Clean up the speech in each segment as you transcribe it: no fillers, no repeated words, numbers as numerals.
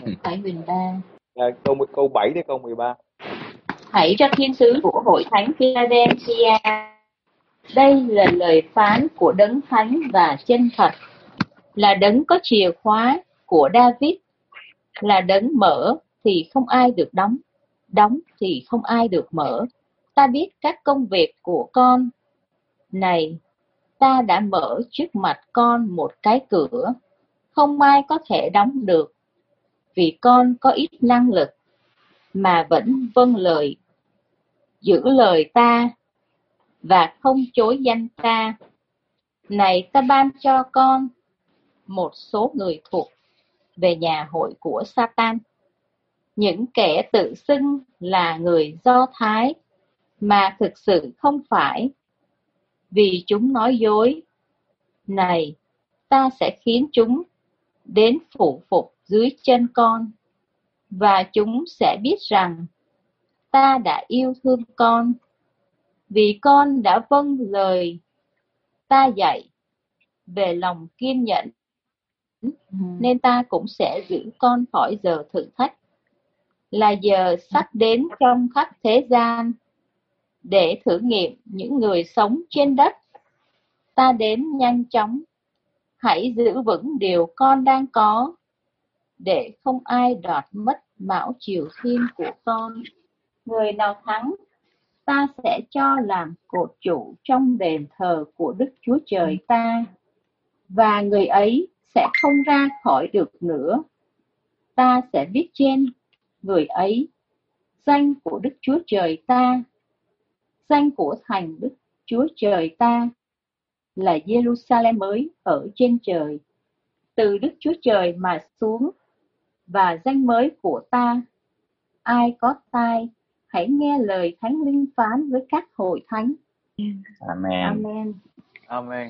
Phải Bình Ba. Câu 7 đến câu 13. Hãy cho thiên sứ của hội thánh Philadelphia, đây là lời phán của đấng thánh và chân thật, là đấng có chìa khóa của David, là đấng mở thì không ai được đóng, đóng thì không ai được mở. Ta biết các công việc của con. Này, ta đã mở trước mặt con một cái cửa, không ai có thể đóng được, vì con có ít năng lực, mà vẫn vâng lời, giữ lời ta, và không chối danh ta. Này, ta ban cho con một số người thuộc về nhà hội của Satan, những kẻ tự xưng là người Do Thái, mà thực sự không phải, vì chúng nói dối. Này, ta sẽ khiến chúng đến phủ phục dưới chân con, và chúng sẽ biết rằng ta đã yêu thương con, vì con đã vâng lời ta dạy về lòng kiên nhẫn, nên ta cũng sẽ giữ con khỏi giờ thử thách, là giờ sắp đến trong khắp thế gian, để thử nghiệm những người sống trên đất. Ta đến nhanh chóng, hãy giữ vững điều con đang có, để không ai đoạt mất mão chiều thiên của con. Người nào thắng, ta sẽ cho làm cột trụ trong đền thờ của Đức Chúa Trời ta, và người ấy sẽ không ra khỏi được nữa. Ta sẽ viết trên người ấy danh của Đức Chúa Trời ta, danh của thành Đức Chúa Trời ta, là Jerusalem mới ở trên trời, từ Đức Chúa Trời mà xuống, và danh mới của ta. Ai có tai, hãy nghe lời Thánh Linh phán với các hội thánh. Amen. Amen. Amen.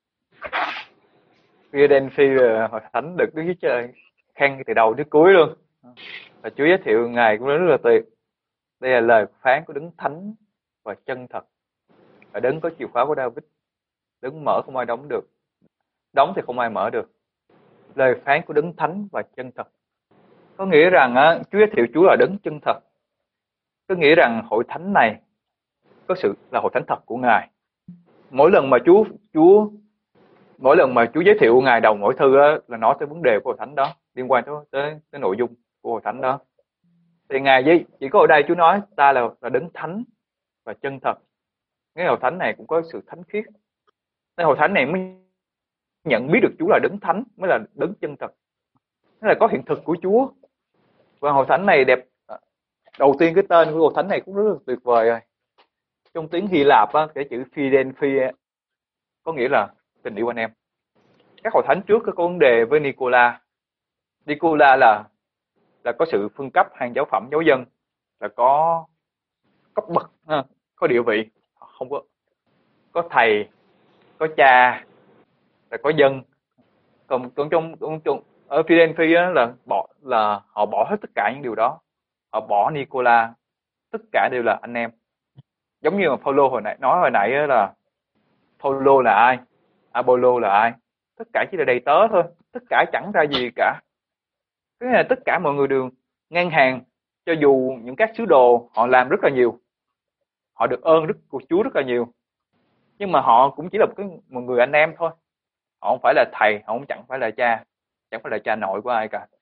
Philadelphia hội thánh được Đức Chúa Trời khen từ đầu đến cuối luôn. Và Chúa giới thiệu Ngài cũng rất là tuyệt. Đây là lời phán của đấng thánh và chân thật, và đấng có chìa khóa của David, đấng mở không ai đóng được, đóng thì không ai mở được. Lời phán của đấng thánh và chân thật có nghĩa rằng Chúa giới thiệu Chúa là đấng chân thật. Có nghĩa rằng hội thánh này có sự là hội thánh thật của Ngài. Mỗi lần mà mỗi lần mà Chúa giới thiệu Ngài đầu mỗi thư là nói tới vấn đề của hội thánh đó, liên quan tới nội dung của hội thánh đó. Thì Ngài chỉ có ở đây Chúa nói ta là đấng thánh và chân thật. Cái hội thánh này cũng có sự thánh khiết. Nên hội thánh này mới nhận biết được Chúa là đấng thánh, mới là đấng chân thật. Nó là có hiện thực của Chúa. Và hội thánh này đẹp. Đầu tiên cái tên của hội thánh này cũng rất là tuyệt vời rồi. Trong tiếng Hy Lạp cái chữ Philadelphia có nghĩa là tình yêu anh em. Các hội thánh trước có vấn đề với Nicola. Nicola là có sự phân cấp hàng giáo phẩm giáo dân, là có cấp bậc, có địa vị, không có thầy, có cha, là có dân. Còn trong ở Philadelphia là họ bỏ hết tất cả những điều đó, họ bỏ Nicola, tất cả đều là anh em. Giống như mà Phaolô hồi nãy là Phaolô là ai, Apollo là ai, tất cả chỉ là đầy tớ thôi, tất cả chẳng ra gì cả. Thế là tất cả mọi người đều ngang hàng, cho dù những các sứ đồ họ làm rất là nhiều, họ được ơn của Chúa rất là nhiều, nhưng mà họ cũng chỉ là một người anh em thôi. Họ không phải là thầy, họ cũng chẳng phải là cha, chẳng phải là cha nội của ai cả.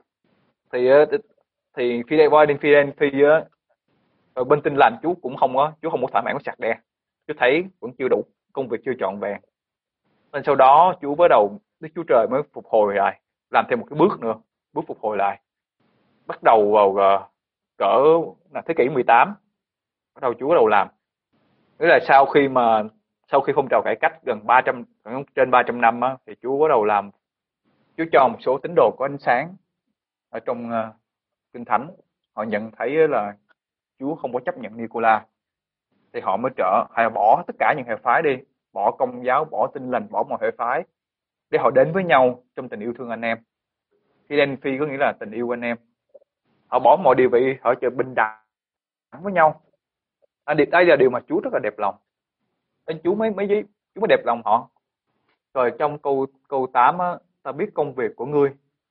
Thì Philadelphia ở bên Tin Lành Chúa không có thỏa mãn với sạc đen. Chúa thấy vẫn chưa đủ, công việc chưa trọn vẹn. Nên sau đó Đức Chúa Trời mới phục hồi lại, làm thêm một cái bước nữa, bước phục hồi lại. Bắt đầu vào cỡ là thế kỷ 18, bắt đầu Chúa bắt đầu làm. Nghĩa là sau khi phong trào cải cách trên 300 năm thì Chúa bắt đầu làm. Chúa cho một số tín đồ có ánh sáng ở trong Kinh Thánh. Họ nhận thấy là Chúa không có chấp nhận Nicola, thì họ mới bỏ tất cả những hệ phái đi, bỏ Công giáo, bỏ Tin Lành, bỏ mọi hệ phái, để họ đến với nhau trong tình yêu thương anh em. Philadelphia có nghĩa là tình yêu anh em. Họ bỏ mọi địa vị, họ trở bình đẳng với nhau. Đây là điều mà Chúa rất là đẹp lòng. Nên Chúa mới đẹp lòng họ. Rồi trong câu 8 ta biết công việc của ngươi,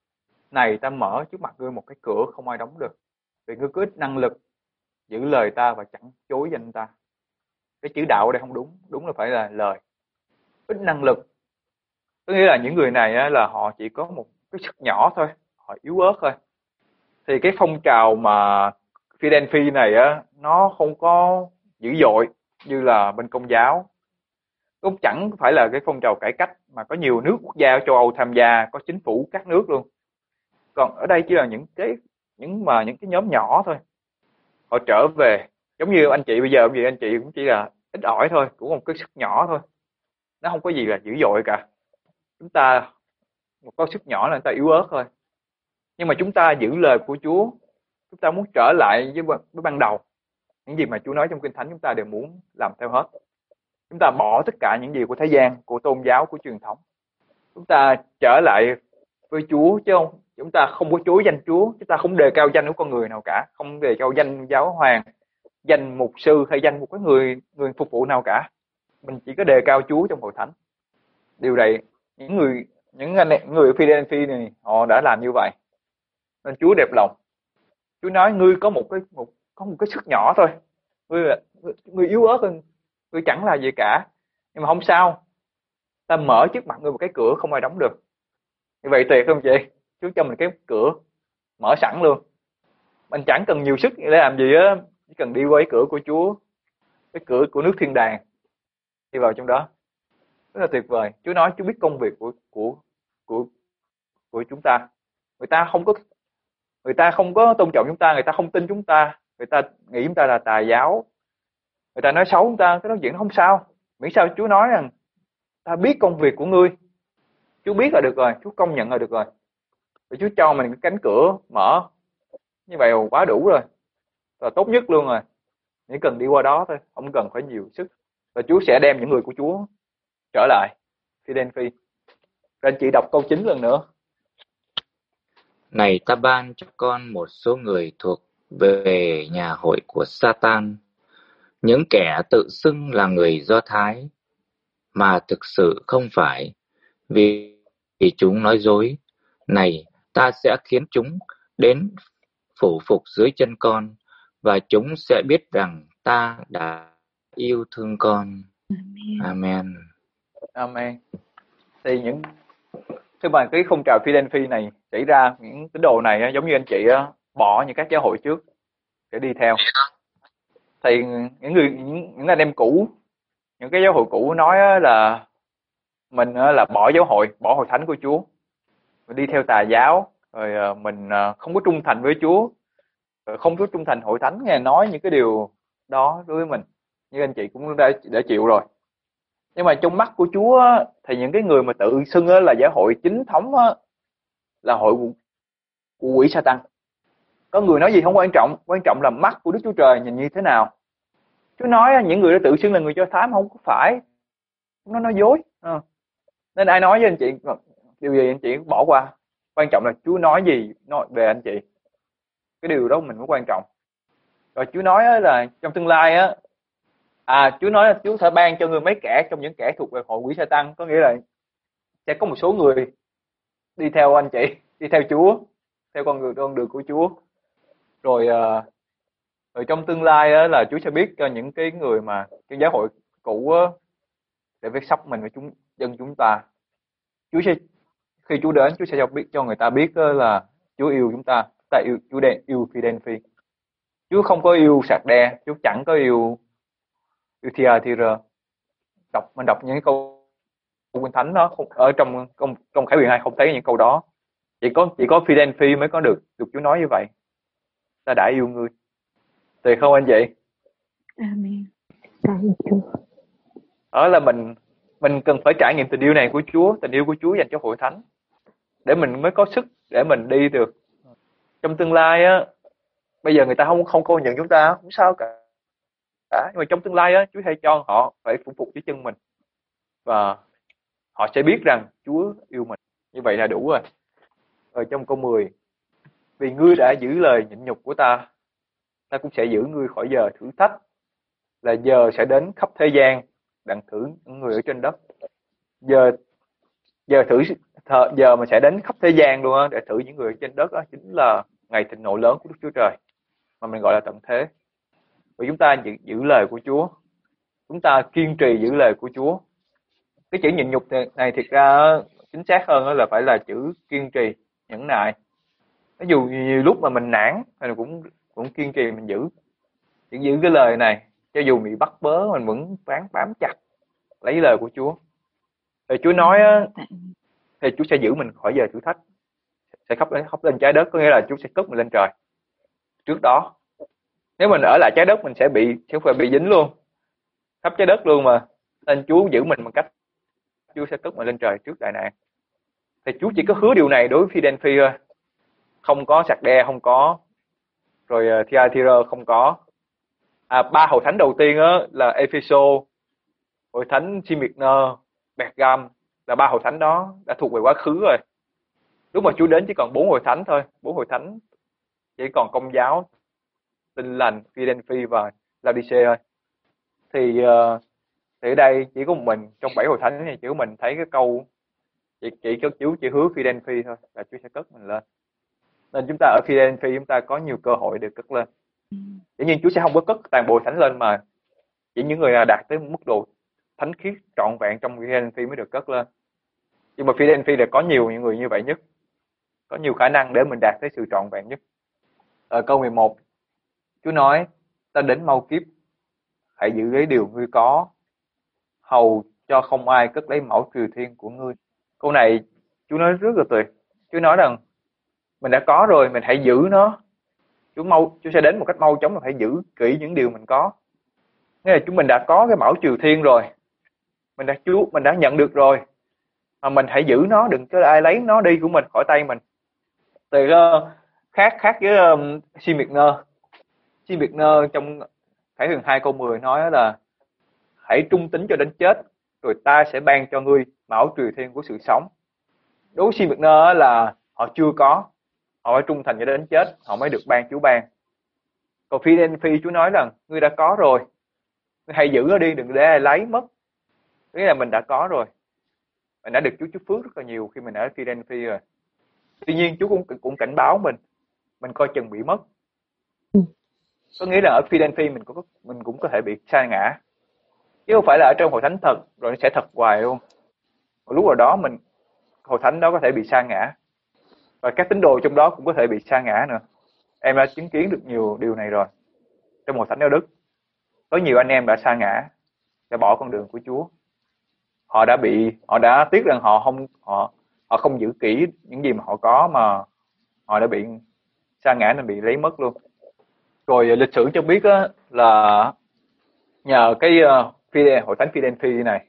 Này ta mở trước mặt ngươi một cái cửa không ai đóng được, vì ngươi có ít năng lực giữ lời ta và chẳng chối danh ta. Cái chữ đạo ở đây không đúng, đúng là phải là lời. Ít năng lực, có nghĩa là những người này á, là họ chỉ có một cái sức nhỏ thôi, họ yếu ớt thôi. Thì cái phong trào mà Philadelphia này á, nó không có dữ dội như là bên Công giáo, cũng chẳng phải là cái phong trào cải cách mà có nhiều nước quốc gia ở châu Âu tham gia, có chính phủ các nước luôn. Còn ở đây chỉ là những cái nhóm nhỏ thôi, họ trở về giống như anh chị bây giờ, anh chị cũng chỉ là ít ỏi thôi, cũng một cái sức nhỏ thôi, nó không có gì là dữ dội cả. Chúng ta một có sức nhỏ là người ta yếu ớt thôi, nhưng mà chúng ta giữ lời của Chúa, chúng ta muốn trở lại với ban đầu, những gì mà Chúa nói trong Kinh Thánh chúng ta đều muốn làm theo hết. Chúng ta bỏ tất cả những gì của thế gian, của tôn giáo, của truyền thống, chúng ta trở lại với Chúa, chứ không chúng ta không có chối danh Chúa, chúng ta không đề cao danh của con người nào cả, không đề cao danh giáo hoàng, danh mục sư hay danh một cái người phục vụ nào cả. Mình chỉ có đề cao Chúa trong hội thánh. Điều này những người Philadelphia này họ đã làm như vậy, nên Chúa đẹp lòng. Chúa nói ngươi có một cái sức nhỏ thôi, ngươi yếu ớt hơn, ngươi chẳng là gì cả, nhưng mà không sao, ta mở trước mặt ngươi một cái cửa không ai đóng được. Như vậy tuyệt không chị? Chúa cho mình cái cửa mở sẵn luôn, mình chẳng cần nhiều sức để làm gì á, chỉ cần đi qua cái cửa của Chúa, cái cửa của nước thiên đàng, đi vào trong đó, rất là tuyệt vời. Chúa nói Chúa biết công việc của của chúng ta. Người ta không có tôn trọng chúng ta, người ta không tin chúng ta, người ta nghĩ chúng ta là tà giáo, người ta nói xấu chúng ta, cái đó chuyện không sao, miễn sao Chúa nói rằng ta biết công việc của ngươi, Chúa biết là được rồi, Chúa công nhận là được rồi, và Chúa cho mình cái cánh cửa mở như vậy là quá đủ rồi, là tốt nhất luôn rồi. Chỉ cần đi qua đó thôi, không cần phải nhiều sức, và Chúa sẽ đem những người của Chúa trở lại Philadelphia. Rồi anh chị đọc câu 9 lần nữa. Này ta ban cho con một số người thuộc về nhà hội của Satan, những kẻ tự xưng là người Do Thái, mà thực sự không phải, vì chúng nói dối. Này, ta sẽ khiến chúng đến phủ phục dưới chân con, và chúng sẽ biết rằng ta đã yêu thương con. Amen. Amen. Thì khi mà cái phong trào Philadelphia này xảy ra, những tín đồ này giống như anh chị bỏ những các giáo hội trước để đi theo. Thì những anh em cũ, những cái giáo hội cũ nói là mình là bỏ giáo hội, bỏ hội thánh của Chúa, mình đi theo tà giáo, rồi mình không có trung thành với Chúa, không có trung thành hội thánh, nghe nói những cái điều đó đối với mình, như anh chị cũng đã chịu rồi. Nhưng mà trong mắt của Chúa thì những cái người mà tự xưng là giáo hội chính thống là hội của quỷ Satan. Có người nói gì không quan trọng, quan trọng là mắt của Đức Chúa Trời nhìn như thế nào. Chúa nói những người đó tự xưng là người Do Thái mà không có phải, nó nói dối. Nên ai nói với anh chị điều gì anh chị bỏ qua, quan trọng là Chúa nói gì nói về anh chị, cái điều đó mình mới quan trọng. Rồi Chúa nói là trong tương lai Chúa nói là Chúa sẽ ban cho người mấy kẻ trong những kẻ thuộc về hội quỷ Satan, có nghĩa là sẽ có một số người đi theo anh chị, đi theo Chúa, theo con đường của Chúa. Rồi trong tương lai là Chúa sẽ biết cho những cái người mà cái giáo hội cũ để viết sắp mình với dân chúng ta. Khi Chúa đến, Chúa sẽ cho người ta biết là Chúa yêu chúng ta, Chúa yêu Philadelphia. Chúa không có yêu sạc đe, Chúa chẳng có yêu Thyatira. Mình đọc những cái câu Kinh Thánh đó ở trong Khải Huyền 2 không thấy những câu đó. Chỉ có Philadelphia mới có được Chúa nói như vậy. Ta đã yêu ngươi. Tuyệt không anh chị? Amen. Cảm Chúa. Đó là mình cần phải trải nghiệm tình yêu này của Chúa, tình yêu của Chúa dành cho hội thánh, để mình mới có sức để mình đi được. Trong tương lai bây giờ người ta không công nhận chúng ta, không sao cả. Nhưng mà trong tương lai Chúa sẽ cho họ phải phục vụ dưới chân mình, và họ sẽ biết rằng Chúa yêu mình. Như vậy là đủ rồi. Ở trong câu 10, vì ngươi đã giữ lời nhịn nhục của ta, ta cũng sẽ giữ ngươi khỏi giờ thử thách, là giờ sẽ đến khắp thế gian đặng thử những người ở trên đất. Giờ giờ mà sẽ đến khắp thế gian luôn á để thử những người trên đất á, chính là ngày thịnh nộ lớn của Đức Chúa Trời mà mình gọi là tận thế. Vì chúng ta giữ lời của Chúa, chúng ta kiên trì giữ lời của Chúa. Cái chữ nhịn nhục này thiệt ra chính xác hơn là phải là chữ kiên trì, nhẫn nại. Ví dụ nhiều lúc mà mình nản thì cũng kiên trì mình giữ cái lời này, cho dù bị bắt bớ mình vẫn bám chặt lấy lời của Chúa. Thì Chúa nói á, thì Chúa sẽ giữ mình khỏi giờ thử thách, sẽ khóc lên trái đất, có nghĩa là Chúa sẽ cất mình lên trời. Trước đó nếu mình ở lại trái đất mình sẽ phải bị dính luôn, khắp trái đất luôn mà. Nên Chúa giữ mình bằng cách Chúa sẽ cất mình lên trời trước đại nạn. Thì Chúa chỉ có hứa điều này đối với Philadelphia thôi, không có Sạc-đe, không có, rồi Thyatira không có. Ba hội thánh đầu tiên á là Epheso, hội thánh Smyrna, Pergam, là ba hội thánh đó đã thuộc về quá khứ rồi. Lúc mà Chúa đến chỉ còn 4 hội thánh thôi, 4 hội thánh chỉ còn Công giáo, Tin lành, Philadelphia và Laodicea thôi. Thì ở đây chỉ có một mình trong 7 hội thánh này, chỉ có mình thấy cái câu Chúa chỉ hứa Philadelphia thôi là Chúa sẽ cất mình lên. Nên chúng ta ở Philadelphia chúng ta có nhiều cơ hội để cất lên. Dĩ nhiên Chúa sẽ không có cất toàn bộ thánh lên, mà chỉ những người nào đạt tới mức độ thánh khiết trọn vẹn trong Philadelphia mới được cất lên. Nhưng mà Philadelphia là có nhiều những người như vậy nhất, có nhiều khả năng để mình đạt tới sự trọn vẹn nhất. Ở câu 11 Chúa nói: ta đến mau kiếp, hãy giữ lấy điều ngươi có, hầu cho không ai cất lấy mẫu triều thiên của ngươi. Câu này Chúa nói rất là tuyệt. Chúa nói rằng mình đã có rồi, mình hãy giữ nó. Chúa sẽ đến một cách mau chóng, mình phải giữ kỹ những điều mình có. Nghĩa là mình đã có cái mẫu triều thiên rồi, mình đã nhận được rồi, mà mình hãy giữ nó, đừng cho ai lấy nó đi của mình, khỏi tay mình. Thì khác với Smyrna trong Khải Huyền 2 câu 10 nói là hãy trung tín cho đến chết, rồi ta sẽ ban cho ngươi mẫu triều thiên của sự sống. Đối với Smyrna là họ chưa có, họ phải trung thành cho đến chết họ mới được ban Chúa ban. Còn Philadelphia Chúa nói rằng ngươi đã có rồi, ngươi hãy giữ nó đi, đừng để ai lấy mất. Nghĩa là mình đã có rồi, mình đã được Chúa chúc phước rất là nhiều khi mình ở Philadelphia rồi. Tuy nhiên Chúa cũng cảnh báo mình coi chừng bị mất. Có nghĩa là ở Philadelphia mình cũng có thể bị sa ngã, chứ không phải là ở trong hội thánh thật rồi nó sẽ thật hoài luôn. Một lúc nào đó hội thánh đó có thể bị sa ngã, và các tín đồ trong đó cũng có thể bị sa ngã nữa. Em đã chứng kiến được nhiều điều này rồi. Trong hội thánh ở Đức có nhiều anh em đã sa ngã, đã bỏ con đường của Chúa. Họ đã tiếc rằng họ không giữ kỹ những gì mà họ có, mà họ đã bị sa ngã nên bị lấy mất luôn. Rồi lịch sử cho biết á, là nhờ cái hội thánh Philadelphia này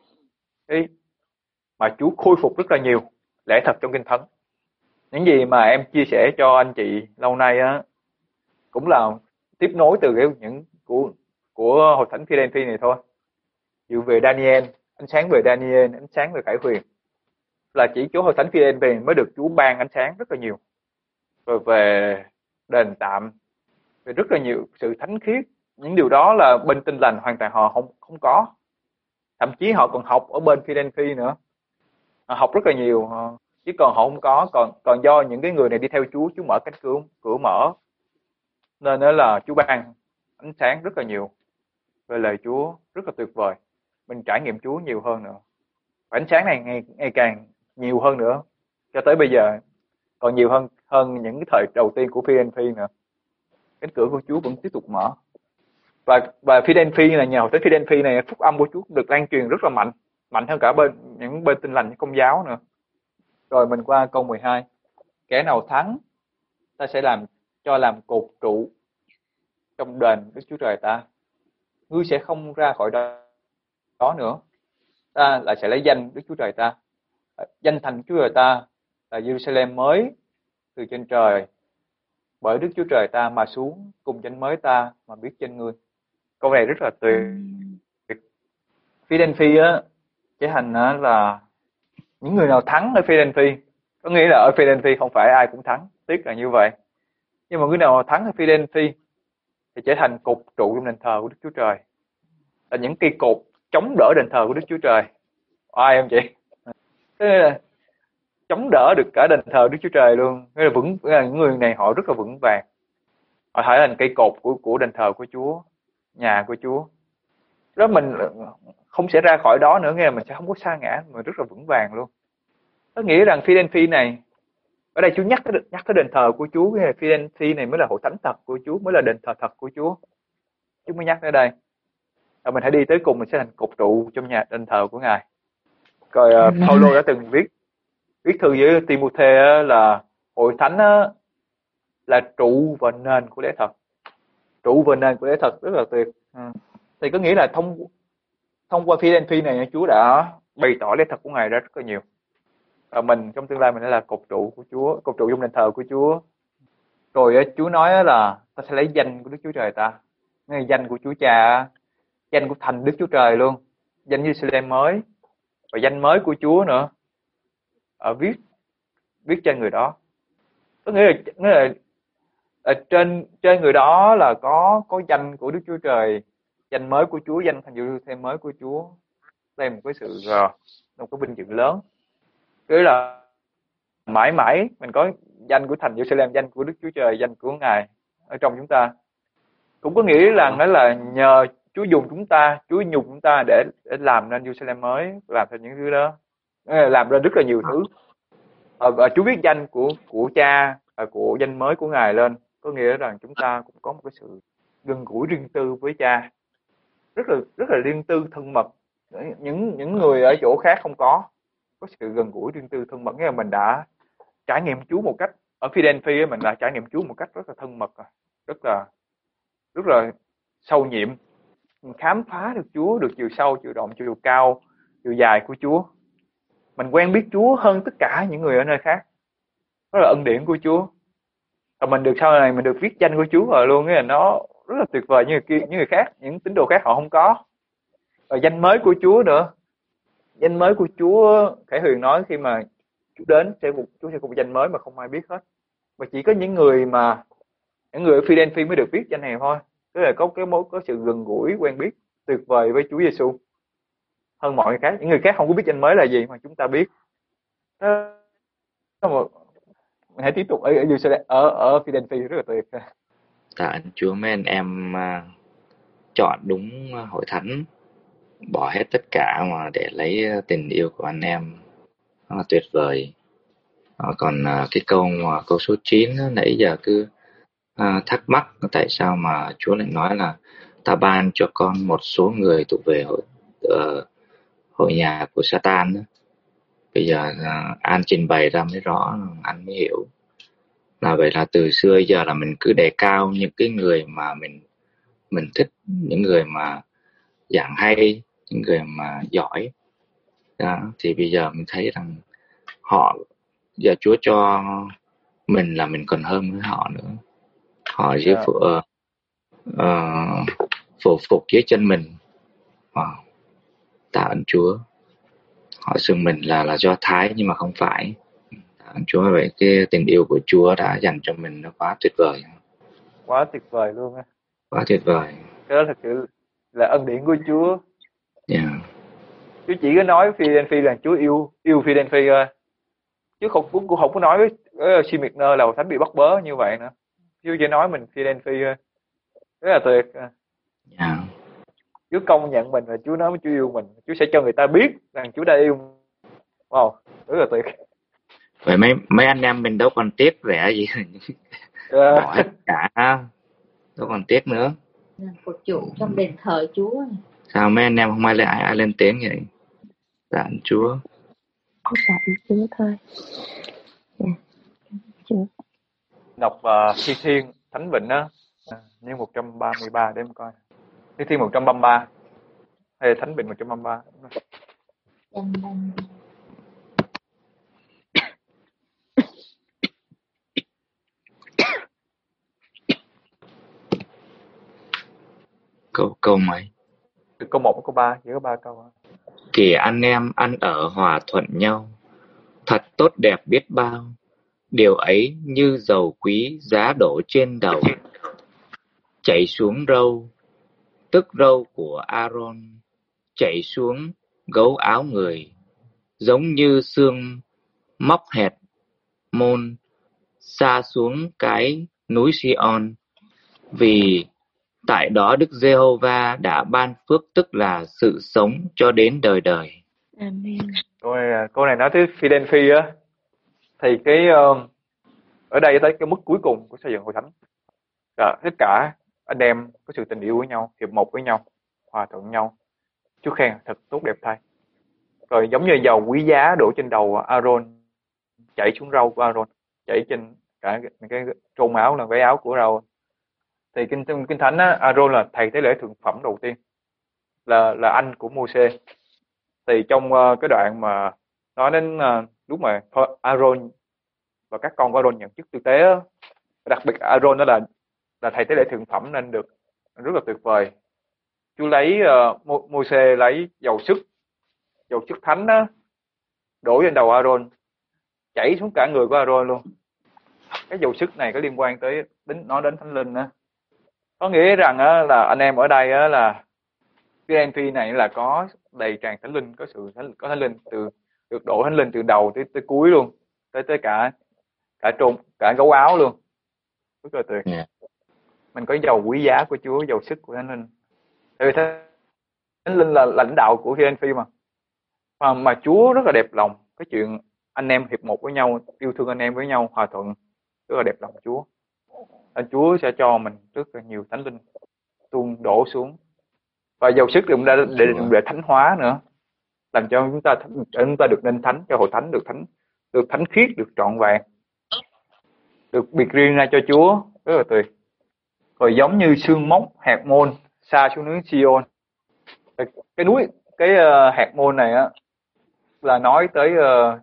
mà Chúa khôi phục rất là nhiều lẽ thật trong Kinh Thánh. Những gì mà em chia sẻ cho anh chị lâu nay á cũng là tiếp nối từ những của hội thánh Philadelphia này thôi. Dụ về Daniel, ánh sáng về Daniel, ánh sáng về Khải Huyền, là chỉ Chúa hội thánh Philadelphia mới được Chúa ban ánh sáng rất là nhiều. Rồi về đền tạm, về rất là nhiều sự thánh khiết, những điều đó là bên Tin lành hoàn toàn họ không có. Thậm chí họ còn học ở bên Philadelphia nữa, họ học rất là nhiều, chứ còn họ không có. Còn do những cái người này đi theo Chúa mở cánh cửa mở, nên đó là Chúa ban ánh sáng rất là nhiều về lời Chúa, rất là tuyệt vời. Mình trải nghiệm Chúa nhiều hơn nữa, và ánh sáng này ngày càng nhiều hơn nữa, cho tới bây giờ còn nhiều hơn những cái thời đầu tiên của Philadelphia nữa. Cánh cửa của Chúa vẫn tiếp tục mở, và Philadelphia này, nhà hội thánh Philadelphia này, phúc âm của Chúa được lan truyền rất là mạnh hơn cả những bên Tin lành, những Công giáo nữa. Rồi mình qua câu 12. Kẻ nào thắng, ta sẽ làm cột trụ trong đền Đức Chúa Trời ta. Ngươi sẽ không ra khỏi đó nữa. Ta lại sẽ lấy danh Đức Chúa Trời ta, danh thành Chúa Trời ta là Jerusalem mới từ trên trời, bởi Đức Chúa Trời ta mà xuống, cùng danh mới ta mà biết trên ngươi. Câu này rất là tuyệt. Philadelphia trở thành là những người nào thắng ở Philadelphia, có nghĩa là ở Philadelphia không phải ai cũng thắng, tiếc là như vậy. Nhưng mà người nào thắng ở Philadelphia thì trở thành cột trụ trong đền thờ của Đức Chúa Trời, là những cây cột chống đỡ đền thờ của Đức Chúa Trời. Ai em chị? Thế nên là chống đỡ được cả đền thờ Đức Chúa Trời luôn. Nghĩa là những người này họ rất là vững vàng. Họ thể thành cây cột của đền thờ của Chúa, nhà của Chúa. Đó mình không sẽ ra khỏi đó nữa, nghĩa là mình sẽ không có sa ngã, mà rất là vững vàng luôn. Có nghĩa rằng Philadelphia này, ở đây Chúa nhắc tới đền thờ của Chúa, nghĩa là Philadelphia này mới là hội thánh thật của Chúa, mới là đền thờ thật của Chúa. Chúa mới nhắc ở đây. Rồi mình hãy đi tới cùng, mình sẽ thành cột trụ trong nhà đền thờ của Ngài. Rồi Phaolô đã từng viết thư với Timôthê là hội thánh là trụ và nền của lẽ thật. Trụ và nền của lẽ thật rất là tuyệt. Thì có nghĩa là thông qua Philadelphia này, Chúa đã bày tỏ lẽ thật của Ngài ra rất là nhiều. Và mình trong tương lai mình sẽ là cột trụ của Chúa, cột trụ trong đền thờ của Chúa. Rồi Chúa nói là ta sẽ lấy danh của Đức Chúa Trời ta, ngay danh của Chúa Cha, danh của thành Đức Chúa Trời luôn, danh Giê-ru-sa-lem mới và danh mới của Chúa nữa, ở viết trên người đó. Có nghĩa là trên người đó là có danh của Đức Chúa Trời, danh mới của Chúa, danh thành Giê-ru-sa-lem mới của Chúa. Đây là một cái sự một cái vinh dự lớn. Cứ là mãi mãi mình có danh của thành Giê-ru-sa-lem, danh của Đức Chúa Trời, danh của Ngài ở trong chúng ta. Cũng có nghĩa rằng đó là nhờ Chúa dùng chúng ta, Chúa dùng chúng ta để làm nên Giê-ru-sa-lem mới, làm thành những thứ đó, làm ra rất là nhiều thứ. Và Chúa viết danh của Cha, của danh mới của Ngài lên, có nghĩa rằng chúng ta cũng có một cái sự gần gũi riêng tư với Cha, rất là riêng tư thân mật. Những người ở chỗ khác không có sự gần gũi riêng tư thân mật. Nghĩa là mình đã trải nghiệm Chúa một cách, ở Philadelphia mình đã trải nghiệm Chúa một cách rất là thân mật, rất là sâu nhiệm. Mình khám phá được Chúa, được chiều sâu, chiều rộng, chiều cao, chiều dài của Chúa. Mình quen biết Chúa hơn tất cả những người ở nơi khác. Đó là ân điển của Chúa. Và mình được sau này mình được viết danh của Chúa rồi luôn, nghĩa là nó rất là tuyệt vời như người khác, những tín đồ khác họ không có. Và danh mới của Chúa nữa. Danh mới của Chúa, Khải Huyền nói khi mà Chúa đến Chúa sẽ có một danh mới mà không ai biết hết. Và chỉ có những người ở Philadelphia mới được viết danh này thôi. Tức là có sự gần gũi, quen biết tuyệt vời với Chúa Giêsu hơn mọi người khác. Những người khác không có biết danh mới là gì mà chúng ta biết. Mình hãy tiếp tục ở Philadelphia rất là tuyệt. Tạ ơn Chúa, mấy anh em chọn đúng hội thánh, bỏ hết tất cả mà để lấy tình yêu của anh em, nó là tuyệt vời. Còn cái câu số 9 nãy giờ cứ thắc mắc tại sao mà Chúa lại nói là ta ban cho con một số người thuộc về hội nhà của Satan. Bây giờ An trình bày ra mới rõ, anh mới hiểu là vậy. Là từ xưa giờ là mình cứ đề cao những cái người mà mình thích, những người mà giảng hay, những người mà giỏi đó. Thì bây giờ mình thấy rằng giờ Chúa cho mình là mình còn hơn với họ nữa. Họ chỉ phụ phục dưới chân mình. Tạ ơn Chúa. Họ xưng mình là Do Thái nhưng mà không phải. Tạ ơn Chúa. Vậy cái tình yêu của Chúa đã dành cho mình nó quá tuyệt vời. Quá tuyệt vời luôn á. Quá tuyệt vời. Cái đó thật sự là ân điển của Chúa. Yeah. Chúa chỉ có nói Philadelphia là Chúa yêu Philadelphia thôi. Chứ cũng không có nói với Smyrna là hội thánh bị bắt bớ như vậy nữa. Chúa chỉ nói mình Philadelphia rất là tuyệt. Yeah. Chúa công nhận mình và Chúa nói với Chúa yêu mình. Chúa sẽ cho người ta biết rằng Chúa đã yêu. Wow, rất là tuyệt. Vậy mấy anh em mình đâu còn tiếc rẻ gì. Bỏ hết cả, đâu còn tiếc nữa. Phục vụ trong đền thờ Chúa. Sao mấy anh em không ai lên tiếng vậy? Tạ ơn Chúa. Tạ ơn Chúa thôi. Chúa. Đọc Thi Thiên Thánh Vịnh á, như 133 để em coi. Thi Thiên 133 hay là Thánh Vịnh 133. Câu mấy? Từ câu 1 đến câu 3, chỉ có 3 câu. Kìa anh em ăn ở hòa thuận nhau, thật tốt đẹp biết bao. Điều ấy như dầu quý giá đổ trên đầu, chảy xuống râu, tức râu của Aaron, chảy xuống gấu áo người, giống như xương móc hẹt môn sa xuống cái núi Sion, vì tại đó Đức Giê-hô-va đã ban phước, tức là sự sống cho đến đời đời. Amen. Câu này nói tới Philadelphia á, thì ở đây tới cái mức cuối cùng của xây dựng hội thánh là tất cả anh em có sự tình yêu với nhau, hiệp một với nhau, hòa thuận nhau. Chúa khen thật tốt đẹp thay. Rồi giống như dầu quý giá đổ trên đầu Aaron, chảy xuống râu của Aaron, chảy trên cả cái trôn áo là váy áo của Aaron. Thì kinh thánh á, Aaron là thầy tế lễ thượng phẩm đầu tiên, là anh của Mô-sê. Thì trong cái đoạn mà nói đến lúc mà Aaron và các con của Aaron nhận chức tư tế á, đặc biệt Aaron đó là thầy tế lễ thượng phẩm nên được rất là tuyệt vời. Chúa lấy Mô-sê lấy dầu sức thánh á, đổ lên đầu Aaron, chảy xuống cả người của Aaron luôn. Cái dầu sức này có liên quan tới nói đến thánh linh á. Có nghĩa rằng á, là anh em ở đây á, là cái MP này là có đầy tràn thánh linh, có thánh linh được đổ thánh linh từ đầu tới cuối luôn, tới cả gấu áo luôn, rất là tuyệt. Mình có dầu quý giá của Chúa, dầu sức của thánh linh. Tại vì thánh linh là lãnh đạo của MP mà Chúa rất là đẹp lòng cái chuyện anh em hiệp một với nhau, yêu thương anh em với nhau, hòa thuận, rất là đẹp lòng Chúa. Chúa sẽ cho mình rất là nhiều thánh linh tuôn đổ xuống, và dầu sức để thánh hóa nữa, làm cho chúng ta được nên thánh, cho hội thánh được thánh khiết, được trọn vẹn, được biệt riêng ra cho Chúa, rất là tuyệt. Rồi giống như sương mốc hạt môn sa xuống núi Sion. Cái hạt môn này á là nói tới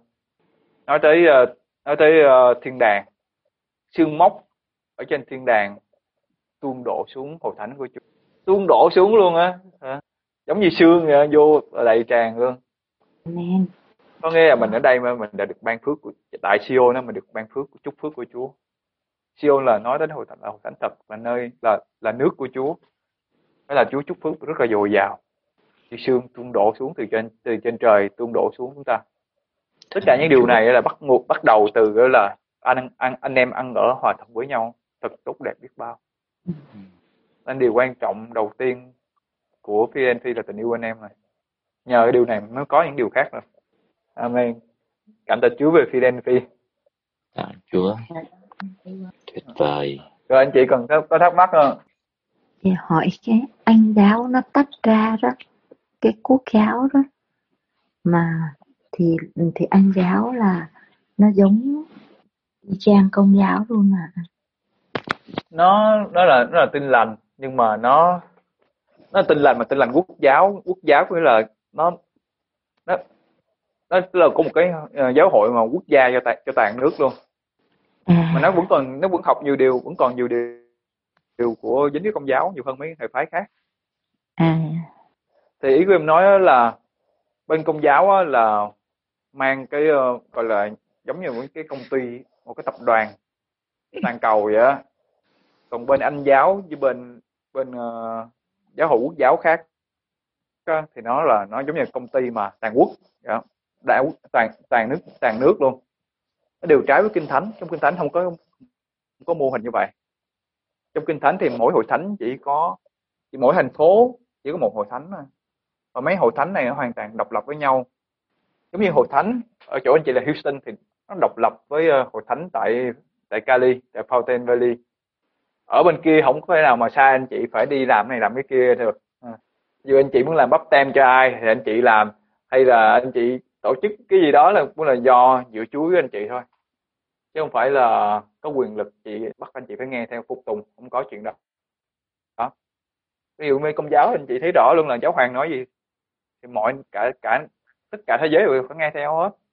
thiên đàng, sương mốc ở trên thiên đàng tuôn đổ xuống hội thánh của Chúa, tuôn đổ xuống luôn á, giống như sương vậy, vô đầy tràn luôn. Amen. Có nghĩa là mình ở đây mà mình đã được ban phước tại Sion đó, mình được ban phước, chúc phước của Chúa. Sion là nói đến hội thánh thật, là nơi là nước của Chúa, đó là Chúa chúc phước rất là dồi dào, như sương tuôn đổ xuống từ trên trời, tuôn đổ xuống chúng ta. Tất cả những điều này là bắt đầu từ là anh em ăn ở hòa thuận với nhau, thật tốt đẹp biết bao. Nên điều quan trọng đầu tiên của PNP là tình yêu anh em này. Nhờ cái điều này mới có những điều khác rồi. Amen. Cảm tạ Chúa về Philadelphia. Tạ Chúa. Tuyệt vời. Rồi anh chị còn có thắc mắc không? Thì hỏi cái anh giáo nó tách ra đó, cái cuốc giáo đó, mà thì anh giáo là nó giống y chang công giáo luôn mà. Nó là tin lành, nhưng mà nó tin lành, mà tin lành quốc giáo có nghĩa là nó là có một cái giáo hội mà quốc gia cho toàn nước luôn. Mà nó vẫn học nhiều điều, vẫn còn nhiều điều của dính với công giáo nhiều hơn mấy thầy phái khác. Thì ý của em nói là bên công giáo là mang cái gọi là giống như một cái công ty, một cái tập đoàn toàn cầu vậy á. Còn bên Anh giáo với bên giáo hội quốc giáo khác thì nó giống như công ty mà toàn quốc, toàn nước luôn. Nó đều trái với kinh thánh. Trong kinh thánh không có mô hình như vậy. Trong kinh thánh thì mỗi hội thánh chỉ mỗi thành phố chỉ có một hội thánh thôi. Và mấy hội thánh này nó hoàn toàn độc lập với nhau. Giống như hội thánh ở chỗ anh chị là Houston thì nó độc lập với hội thánh tại Cali, tại Fountain Valley. Ở bên kia không có thể nào mà sai anh chị phải đi làm này làm cái kia được. Dù anh chị muốn làm bắp tem cho ai thì anh chị làm, hay là anh chị tổ chức cái gì đó cũng là do giữa Chúa với anh chị thôi, chứ không phải là có quyền lực chị bắt anh chị phải nghe theo phục tùng, không có chuyện đó. Ví dụ như công giáo anh chị thấy rõ luôn là giáo hoàng nói gì thì tất cả thế giới đều phải nghe theo hết.